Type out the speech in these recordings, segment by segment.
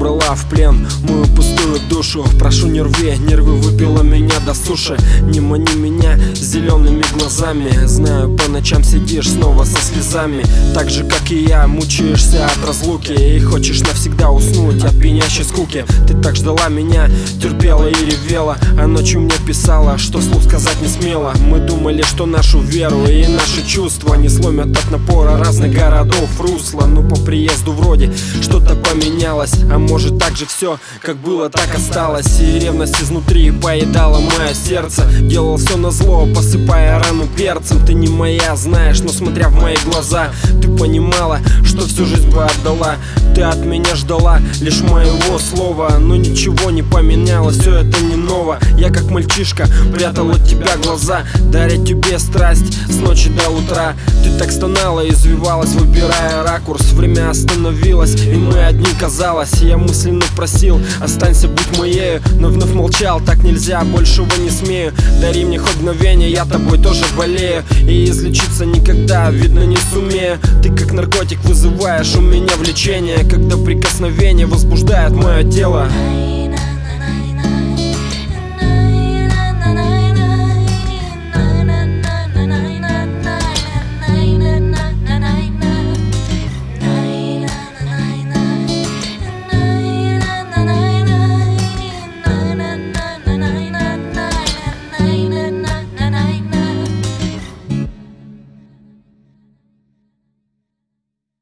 забрала в плен мою пустую душу. Прошу, не рви, нервы выпила меня до суши. Не мани меня зелеными глазами. Знаю, по ночам сидишь снова со слезами. Так же, как и я, мучаешься от разлуки и хочешь навсегда уснуть от пьянящей скуки. Ты так ждала меня, терпела и ревела, а ночью мне писала, что вслух сказать не смела. Мы думали, что нашу веру и наши чувства не сломят от напора разных городов русло. Но по приезду вроде что-то поменялось, а может так же все, как было, так осталось. И ревность изнутри поедала мое сердце. Делал все назло, посыпая рану перцем. Ты не моя, знаешь, но смотря в мои глаза, ты понимала, что всю жизнь бы отдала. Ты от меня ждала лишь моего слова, но ничего не поменялось, все это не ново. Я как мальчишка прятал от тебя глаза, даря тебе страсть с ночи до утра. Ты так стонала и извивалась, выбирая ракурс. Время остановилось, и мы одни, казалось. Я мысленно просил, останься, будь моею, но вновь молчал, так нельзя, большего не смею. Дари мне хоть мгновение, я тобой тоже болею, и излечиться никогда, видно, не сумею. Ты как наркотик вызываешь у меня влечение, когда прикосновение возбуждает мое тело.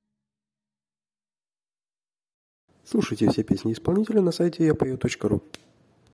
Слушайте все песни исполнителя на сайте yapою.ru.